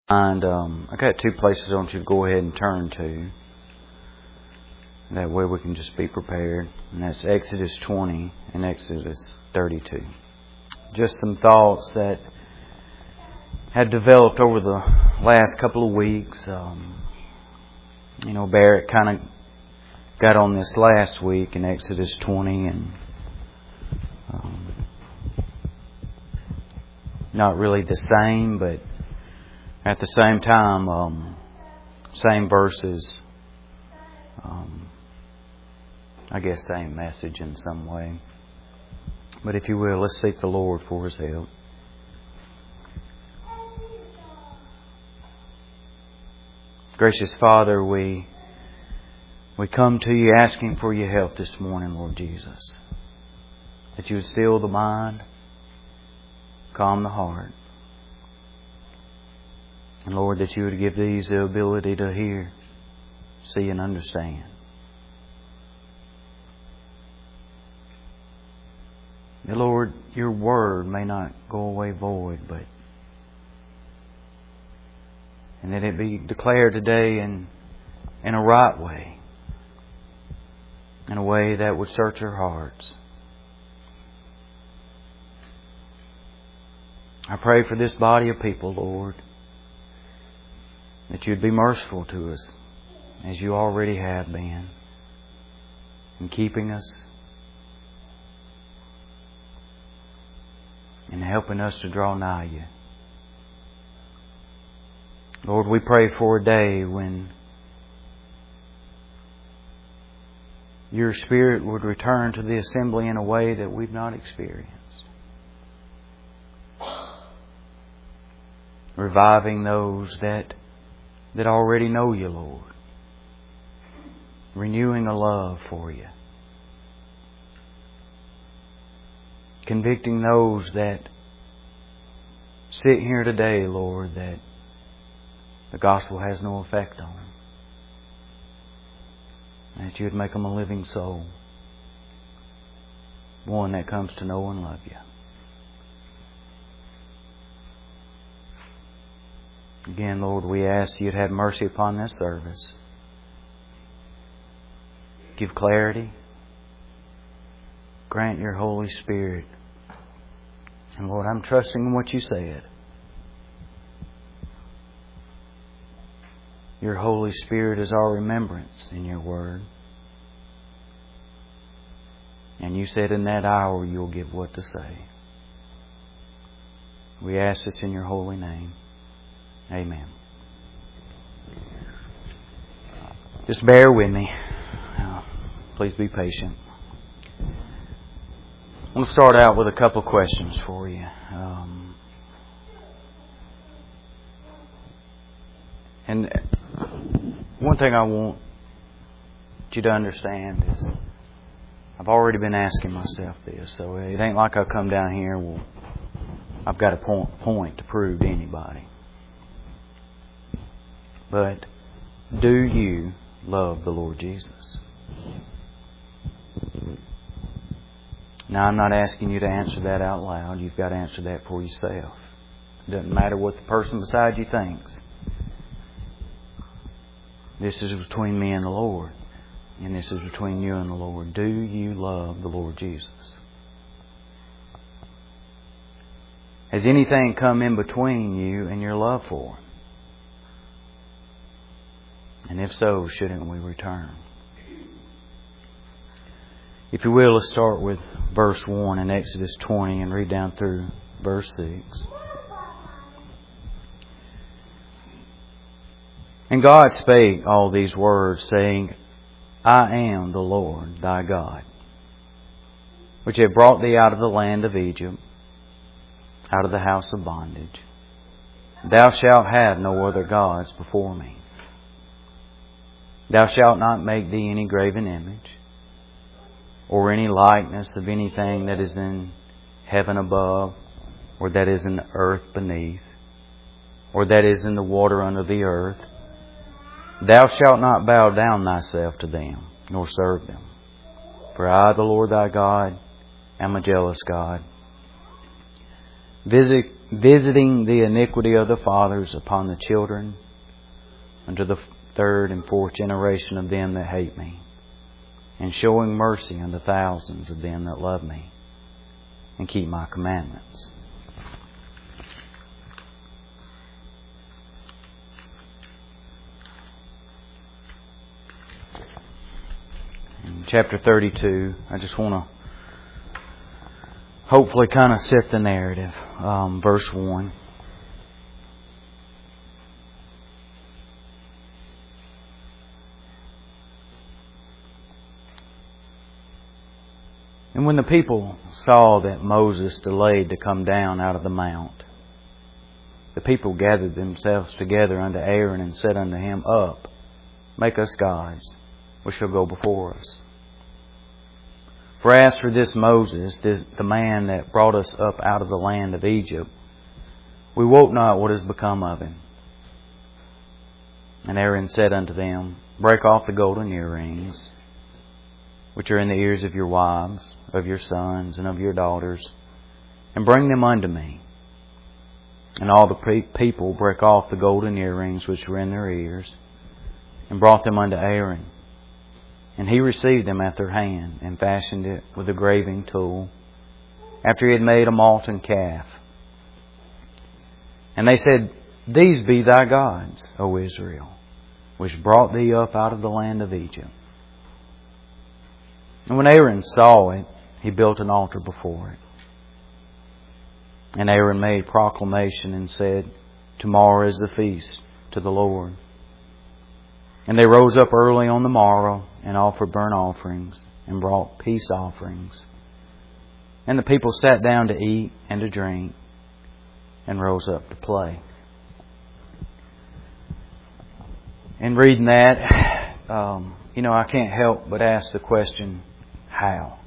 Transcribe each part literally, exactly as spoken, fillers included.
And um, I got two places I want you to go ahead and turn to. That way we can just be prepared. And that's Exodus twenty and Exodus thirty-two. Just some thoughts that had developed over the last couple of weeks. Um, you know, Barrett kind of got on this last week in Exodus twenty, and um, not really the same, but at the same time, um, same verses, um, I guess same message in some way. But if you will, let's seek the Lord for His help. Gracious Father, we we come to You asking for Your help this morning, Lord Jesus. That You would still the mind, calm the heart. And Lord, that You would give these the ability to hear, see and understand. That Lord, Your Word may not go away void, but and that it be declared today in, in a right way. In a way that would search our hearts. I pray for this body of people, Lord, that You'd be merciful to us as You already have been in keeping us and helping us to draw nigh You. Lord, we pray for a day when Your Spirit would return to the assembly in a way that we've not experienced. Reviving those that that already know You, Lord. Renewing a love for You. Convicting those that sit here today, Lord, that the gospel has no effect on them. That You would make them a living soul. One that comes to know and love You. Again, Lord, we ask You'd have mercy upon this service. Give clarity. Grant Your Holy Spirit. And Lord, I'm trusting in what You said. Your Holy Spirit is our remembrance in Your Word. And You said in that hour You'll give what to say. We ask this in Your holy name. Amen. Just bear with me. Uh, please be patient. I'm going to start out with a couple of questions for you. Um, and one thing I want you to understand is I've already been asking myself this, so it ain't like I come down here, well, I've got a point, point to prove to anybody. But do you love the Lord Jesus? Now, I'm not asking you to answer that out loud. You've got to answer that for yourself. It doesn't matter what the person beside you thinks. This is between me and the Lord. And this is between you and the Lord. Do you love the Lord Jesus? Has anything come in between you and your love for Him? And if so, shouldn't we return? If you will, let's start with verse one in Exodus twenty and read down through verse six. And God spake all these words, saying, I am the Lord thy God, which have brought thee out of the land of Egypt, out of the house of bondage. Thou shalt have no other gods before me. Thou shalt not make thee any graven image, or any likeness of anything that is in heaven above, or that is in the earth beneath, or that is in the water under the earth. Thou shalt not bow down thyself to them, nor serve them. For I, the Lord thy God, am a jealous God, visit, visiting the iniquity of the fathers upon the children, unto the third and fourth generation of them that hate me, and showing mercy unto thousands of them that love me, and keep my commandments. In chapter thirty-two, I just want to hopefully kind of set the narrative. Um, verse one. And when the people saw that Moses delayed to come down out of the mount, the people gathered themselves together unto Aaron and said unto him, Up, make us gods, which shall go before us. For as for this Moses, this, the man that brought us up out of the land of Egypt, we wot not what is become of him. And Aaron said unto them, Break off the golden earrings, which are in the ears of your wives, of your sons, and of your daughters, and bring them unto me. And all the people brake off the golden earrings which were in their ears, and brought them unto Aaron. And he received them at their hand, and fashioned it with a graving tool, after he had made a molten calf. And they said, These be thy gods, O Israel, which brought thee up out of the land of Egypt. And when Aaron saw it, he built an altar before it. And Aaron made proclamation and said, Tomorrow is the feast to the Lord. And they rose up early on the morrow and offered burnt offerings and brought peace offerings. And the people sat down to eat and to drink and rose up to play. In reading that, um, you know, I can't help but ask the question, how?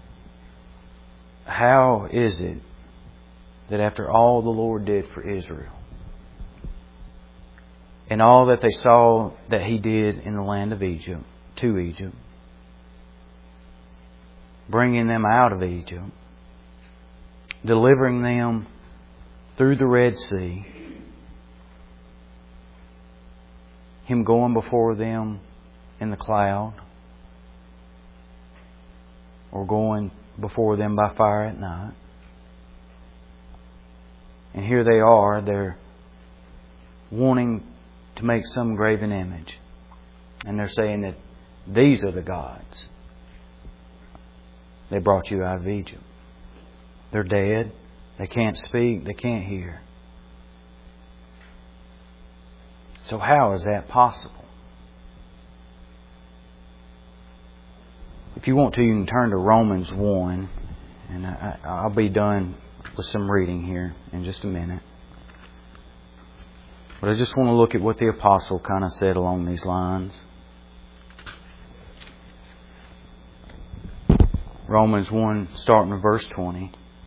How is it that after all the Lord did for Israel, and all that they saw that He did in the land of Egypt, to Egypt, bringing them out of Egypt, delivering them through the Red Sea, Him going before them in the cloud, or going before them by fire at night. And here they are, they're wanting to make some graven image. And they're saying that these are the gods. They brought you out of Egypt. They're dead. They can't speak. They can't hear. So how is that possible? If you want to, you can turn to Romans one. And I, I'll be done with some reading here in just a minute. But I just want to look at what the apostle kind of said along these lines. Romans one, starting with verse twenty.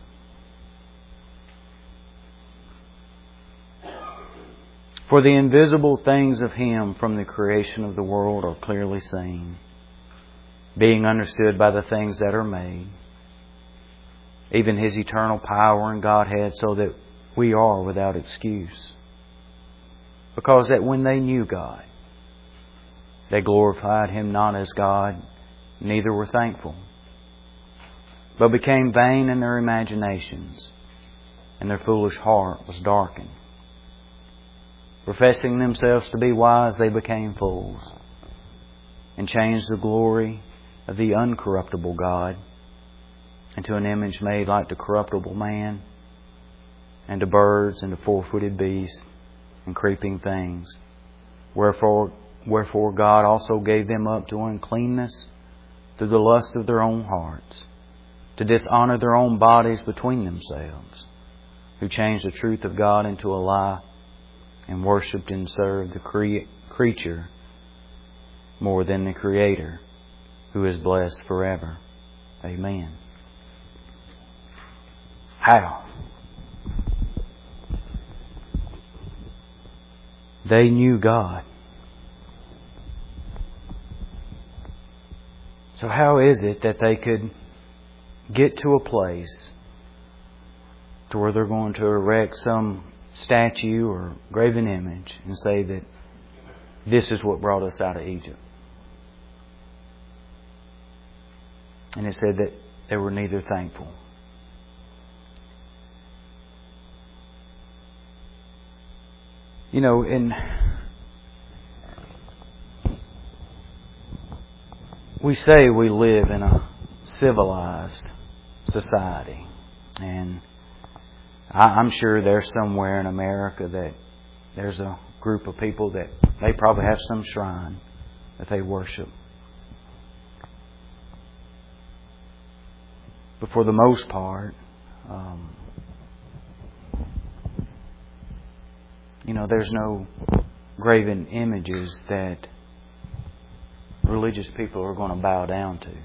For the invisible things of Him from the creation of the world are clearly seen, being understood by the things that are made, even His eternal power and Godhead, so that we are without excuse. Because that when they knew God, they glorified Him not as God, neither were thankful, but became vain in their imaginations, and their foolish heart was darkened. Professing themselves to be wise, they became fools, and changed the glory of the uncorruptible God into an image made like to corruptible man, and to birds, and to four-footed beasts, and creeping things. Wherefore, wherefore God also gave them up to uncleanness through the lust of their own hearts, to dishonour their own bodies between themselves, who changed the truth of God into a lie, and worshipped and served the cre- creature more than the Creator, who is blessed forever. Amen. How? They knew God. So how is it that they could get to a place to where they're going to erect some statue or graven image and say that this is what brought us out of Egypt. And it said that they were neither thankful. You know, and we say we live in a civilized society. And I'm sure there's somewhere in America that there's a group of people that they probably have some shrine that they worship. But for the most part, um, you know, there's no graven images that religious people are going to bow down to.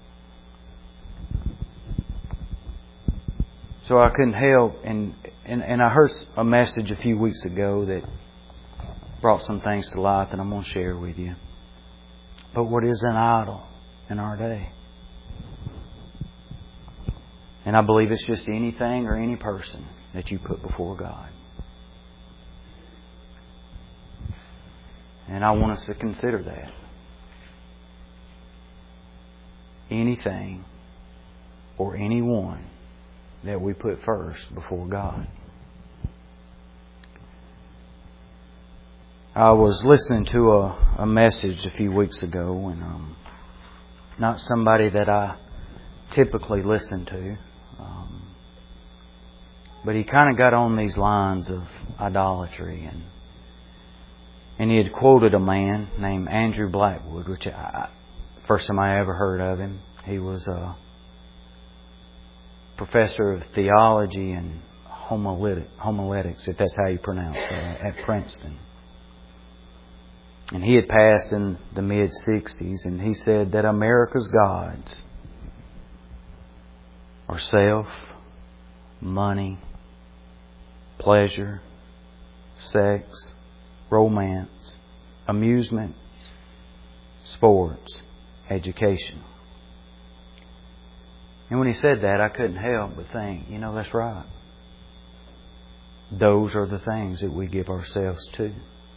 So I couldn't help, and, and, and I heard a message a few weeks ago that brought some things to light that I'm going to share with you. But what is an idol in our day? And I believe it's just anything or any person that you put before God. And I want us to consider that. Anything or anyone that we put first before God. I was listening to a, a message a few weeks ago, and um, not somebody that I typically listen to, um, but he kind of got on these lines of idolatry, and and he had quoted a man named Andrew Blackwood, which I, first time I ever heard of him. He was a professor of theology and homiletic, homiletics, if that's how you pronounce that, at Princeton. And he had passed in the mid-sixties, and he said that America's gods are self, money, pleasure, sex, romance, amusement, sports, education. And when he said that, I couldn't help but think, you know, that's right. Those are the things that we give ourselves to.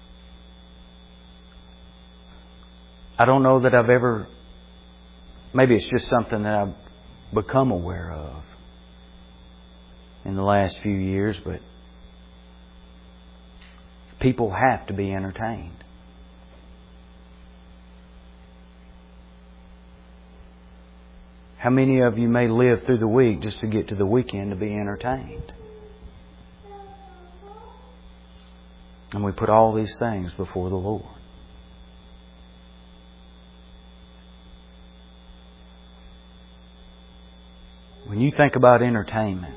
I don't know that I've ever, maybe it's just something that I've become aware of in the last few years, but people have to be entertained. How many of you may live through the week just to get to the weekend to be entertained? And we put all these things before the Lord. When you think about entertainment,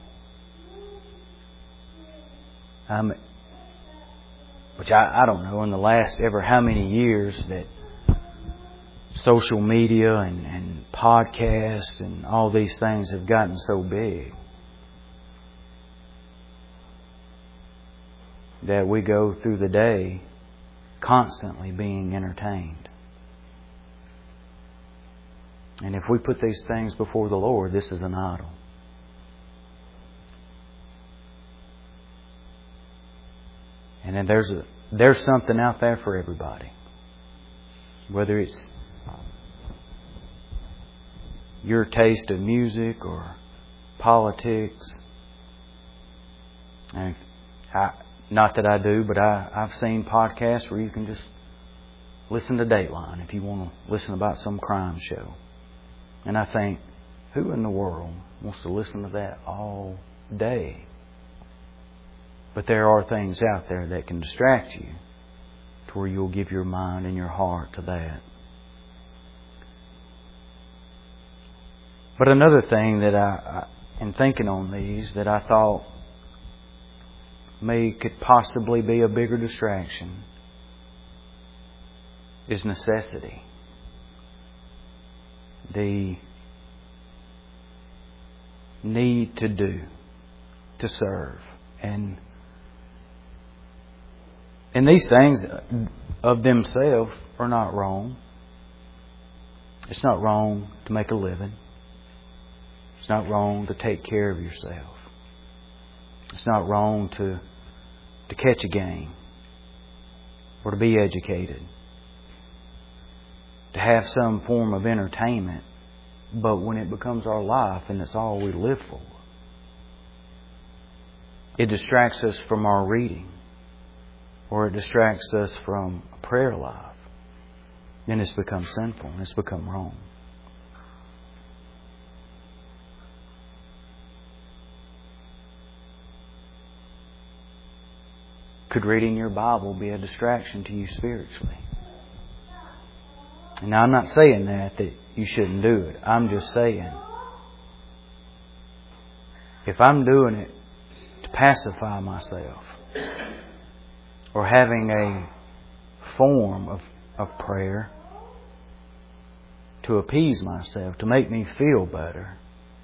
um, which I, I don't know, in the last ever how many years that social media and, and podcasts and all these things have gotten so big that we go through the day constantly being entertained. And if we put these things before the Lord, this is an idol. And then there's a there's something out there for everybody. Whether it's your taste of music or politics. And I, not that I do, but I, I've seen podcasts where you can just listen to Dateline if you want to listen about some crime show. And I think, who in the world wants to listen to that all day? But there are things out there that can distract you to where you'll give your mind and your heart to that. But another thing that I, I, in thinking on these, that I thought may could possibly be a bigger distraction is necessity. The need to do, to serve. And and these things of themselves are not wrong. It's not wrong to make a living. It's not wrong to take care of yourself. It's not wrong to, to catch a game or to be educated, to have some form of entertainment. But when it becomes our life and it's all we live for, it distracts us from our reading, or it distracts us from a prayer life, then it's become sinful and it's become wrong. Could reading your Bible be a distraction to you spiritually? And now I'm not saying that, that you shouldn't do it. I'm just saying, if I'm doing it to pacify myself, or having a form of, of prayer to appease myself, to make me feel better,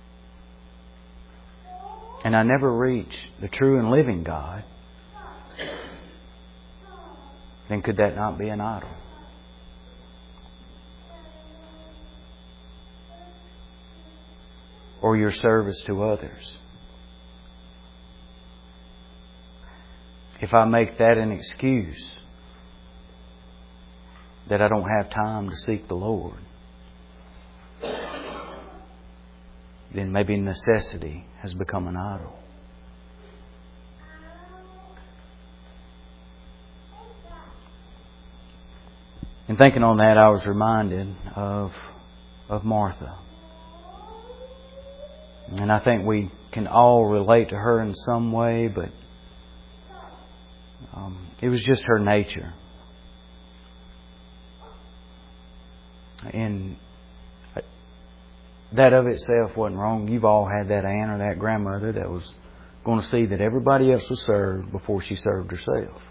and I never reach the true and living God, then could that not be an idol? Or your service to others? If I make that an excuse that I don't have time to seek the Lord, then maybe necessity has become an idol. And thinking on that, I was reminded of of Martha. And I think we can all relate to her in some way, but um, it was just her nature. And that of itself wasn't wrong. You've all had that aunt or that grandmother that was going to see that everybody else was served before she served herself.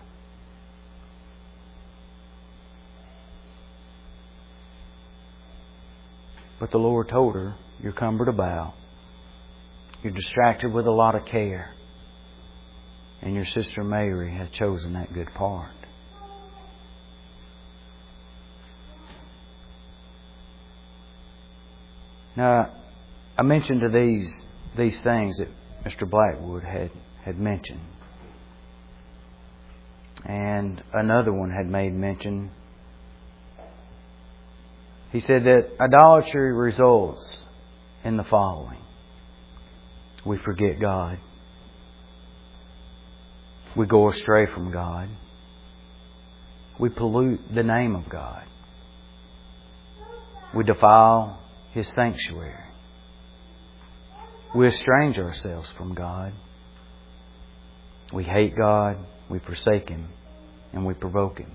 But the Lord told her, you're cumbered about. You're distracted with a lot of care. And your sister Mary has chosen that good part. Now, I mentioned to these these things that Mister Blackwood had, had mentioned. And another one had made mention. He said that idolatry results in the following. We forget God. We go astray from God. We pollute the name of God. We defile His sanctuary. We estrange ourselves from God. We hate God. We forsake Him. And we provoke Him.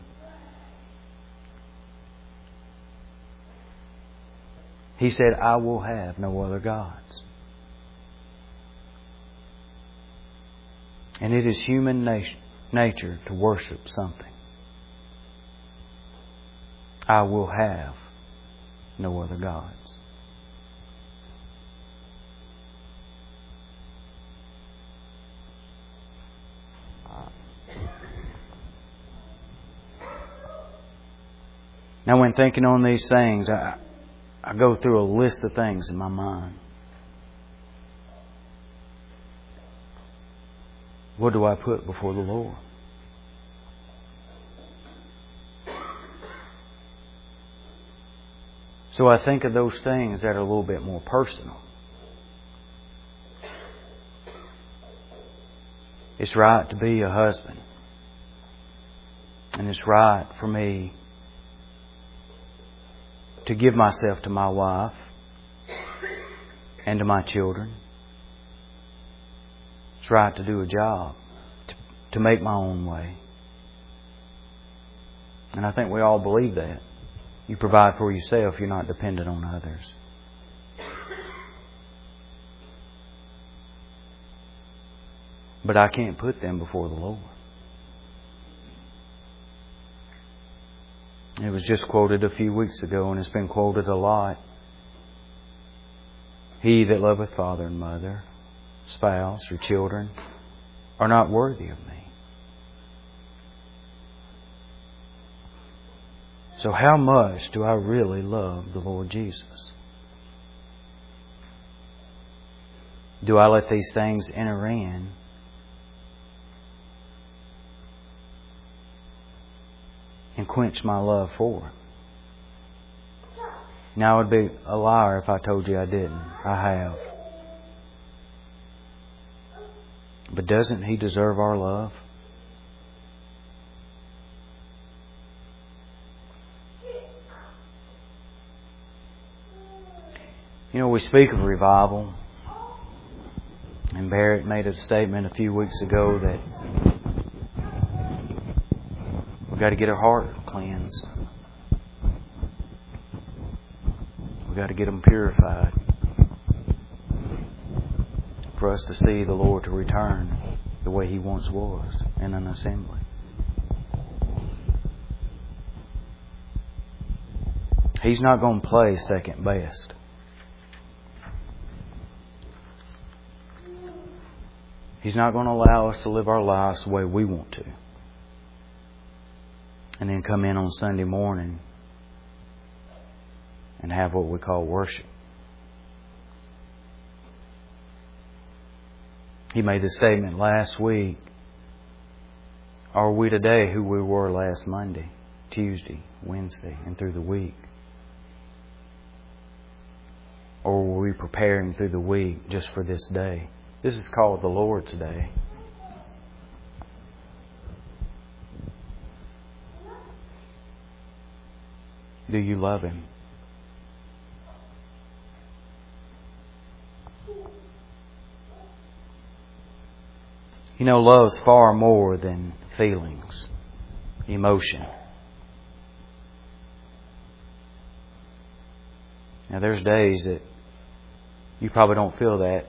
He said, I will have no other gods. And it is human nature to worship something. I will have no other gods. Now, when thinking on these things, I, I go through a list of things in my mind. What do I put before the Lord? So I think of those things that are a little bit more personal. It's right to be a husband. And it's right for me to give myself to my wife and to my children. It's right to do a job, to, to make my own way. And I think we all believe that. You provide for yourself, you're not dependent on others. But I can't put them before the Lord. It was just quoted a few weeks ago, and it's been quoted a lot. He that loveth father and mother, spouse or children, are not worthy of me. So how much do I really love the Lord Jesus? Do I let these things enter in and quench my love for it. Now I would be a liar if I told you I didn't. I have. But doesn't He deserve our love? You know, we speak of revival. And Barrett made a statement a few weeks ago that we've got to get our heart cleansed. We've got to get them purified for us to see the Lord to return the way He once was in an assembly. He's not going to play second best. He's not going to allow us to live our lives the way we want to. And then come in on Sunday morning and have what we call worship. He made the statement last week. Are we today who we were last Monday, Tuesday, Wednesday, and through the week? Or were we preparing through the week just for this day? This is called the Lord's Day. Do you love Him? You know, love's far more than feelings, emotion. Now, there's days that you probably don't feel that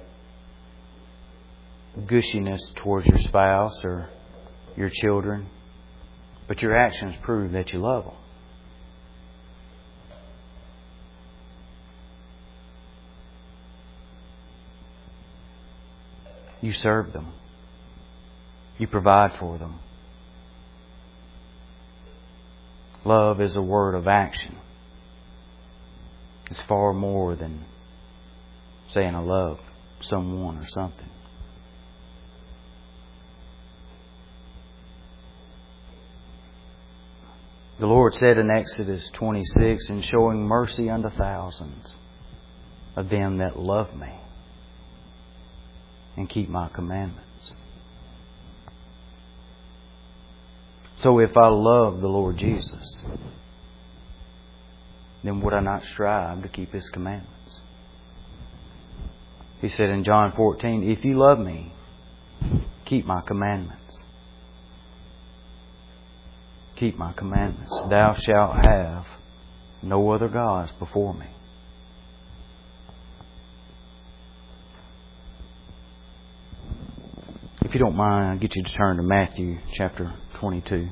gushiness towards your spouse or your children, but your actions prove that you love them. You serve them. You provide for them. Love is a word of action. It's far more than saying I love someone or something. The Lord said in Exodus twenty-six, "In showing mercy unto thousands of them that love me and keep my commandments." So if I love the Lord Jesus, then would I not strive to keep His commandments? He said in John fourteen, "If you love me, keep my commandments." Keep my commandments. Thou shalt have no other gods before me. If you don't mind, I'll get you to turn to Matthew chapter twenty-two.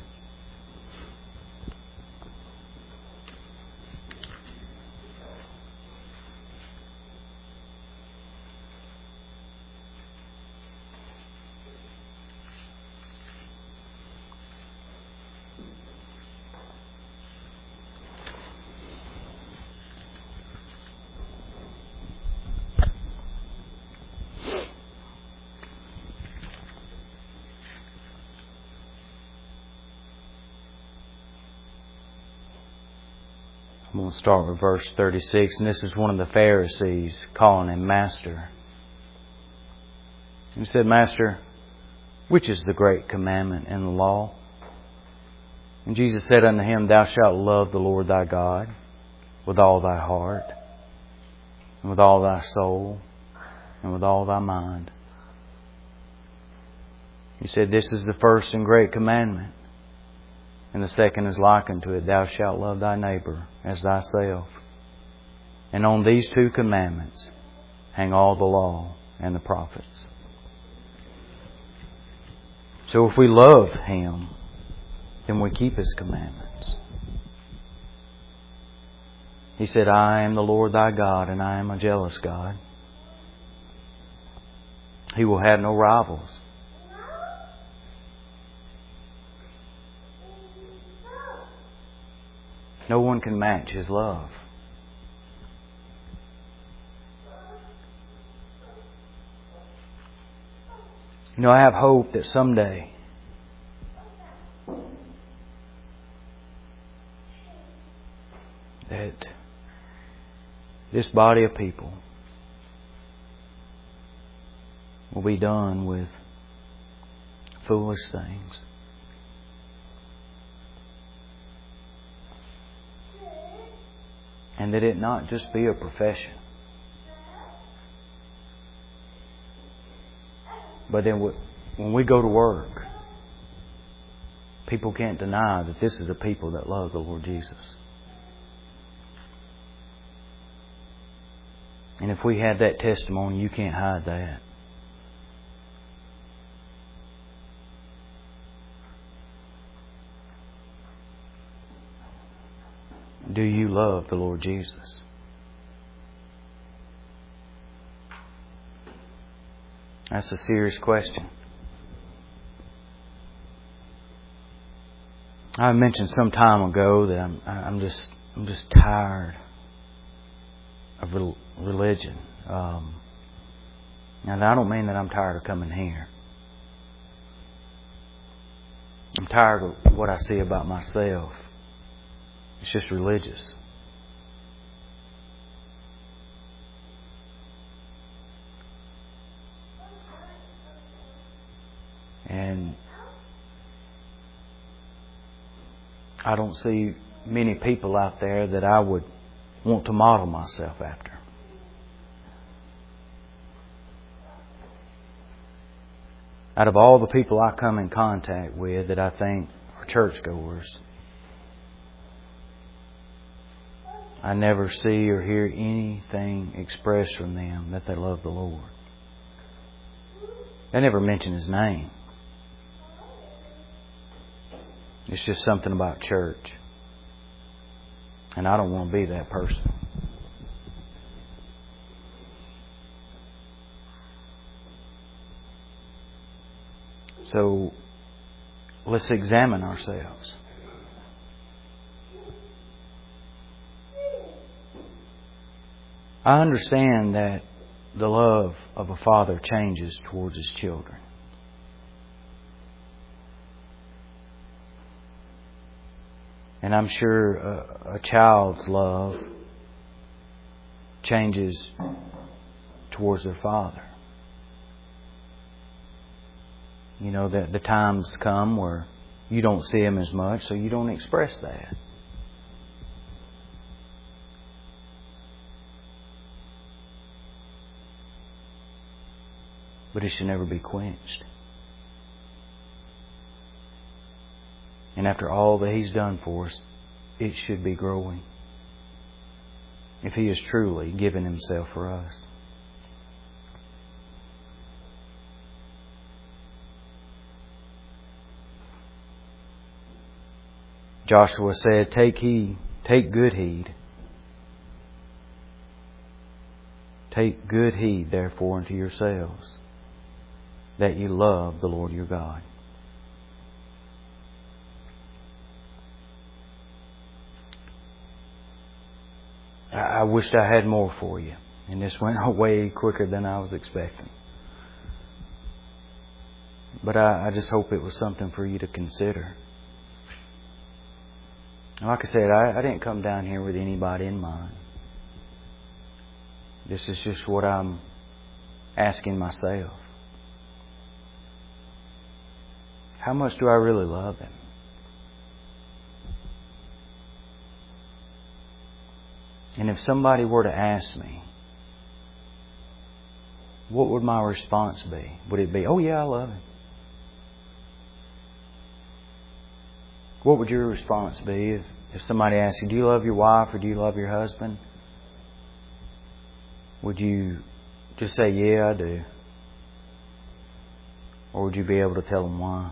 I'm going to start with verse thirty-six, and this is one of the Pharisees calling Him Master. He said, "Master, which is the great commandment in the law?" And Jesus said unto him, "Thou shalt love the Lord thy God with all thy heart, and with all thy soul, and with all thy mind." He said, "This is the first and great commandment. And the second is like unto it, Thou shalt love thy neighbor as thyself. And on these two commandments hang all the law and the prophets." So if we love Him, then we keep His commandments. He said, "I am the Lord thy God, and I am a jealous God." He will have no rivals. No one can match His love. You know, I have hope that someday this body of people will be done with foolish things. And that it not just be a profession. But then when we go to work, people can't deny that this is a people that love the Lord Jesus. And if we have that testimony, you can't hide that. Do you love the Lord Jesus? That's a serious question. I mentioned some time ago that I'm I'm just I'm just tired of religion. Um, and I don't mean that I'm tired of coming here. I'm tired of what I see about myself. It's just religious. And I don't see many people out there that I would want to model myself after. Out of all the people I come in contact with that I think are churchgoers, I never see or hear anything expressed from them that they love the Lord. They never mention His name. It's just something about church. And I don't want to be that person. So, let's examine ourselves. I understand that the love of a father changes towards his children. And I'm sure a, a child's love changes towards their father. You know, that the times come where you don't see him as much, so you don't express that. But it should never be quenched. And after all that He's done for us, it should be growing. If He has truly given Himself for us. Joshua said, Take heed, take good heed. Take good heed, therefore, unto yourselves, that you love the Lord your God. I wished I had more for you. And this went way quicker than I was expecting. But I, I just hope it was something for you to consider. Like I said, I, I didn't come down here with anybody in mind. This is just what I'm asking myself. How much do I really love Him? And if somebody were to ask me, what would my response be? Would it be, oh yeah, I love Him? What would your response be if, if somebody asked you, do you love your wife or do you love your husband? Would you just say, yeah, I do? Or would you be able to tell them why?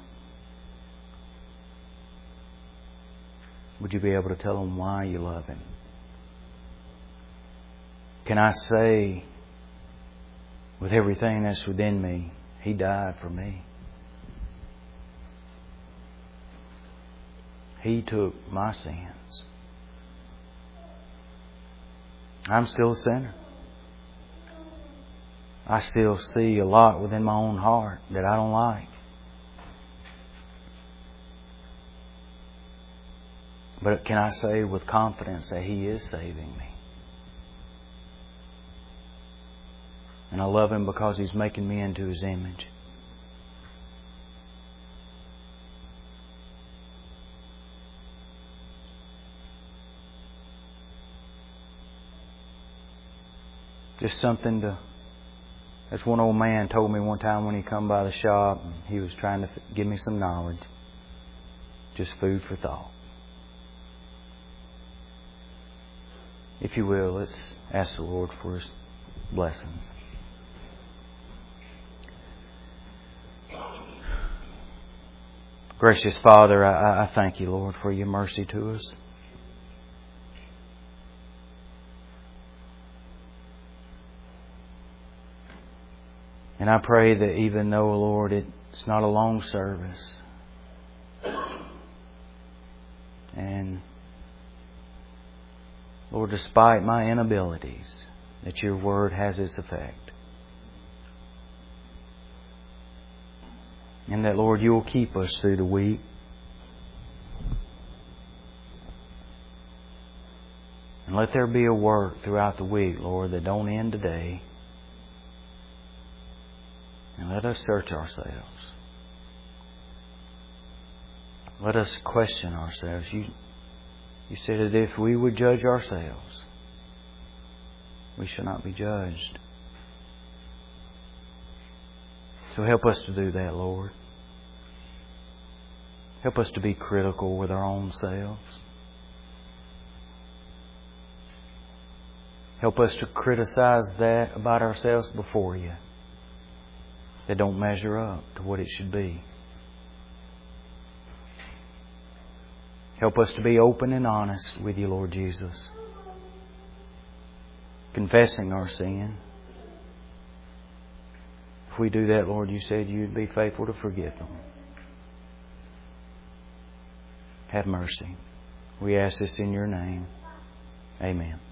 Would you be able to tell them why you love Him? Can I say with everything that's within me, He died for me? He took my sins. I'm still a sinner. I still see a lot within my own heart that I don't like. But can I say with confidence that He is saving me? And I love Him because He's making me into His image. Just something to... As one old man told me one time when he come by the shop, and he was trying to give me some knowledge. Just food for thought. If you will, let's ask the Lord for His blessings. Gracious Father, I, I thank You, Lord, for Your mercy to us. And I pray that even though, Lord, it's not a long service, and Lord, despite my inabilities, that Your Word has its effect. And that, Lord, You will keep us through the week. And let there be a work throughout the week, Lord, that don't end today. And let us search ourselves. Let us question ourselves. You, you said that if we would judge ourselves, we shall not be judged. So help us to do that, Lord. Help us to be critical with our own selves. Help us to criticize that about ourselves before You that don't measure up to what it should be. Help us to be open and honest with You, Lord Jesus. Confessing our sin. If we do that, Lord, You said You'd be faithful to forgive them. Have mercy. We ask this in Your name. Amen.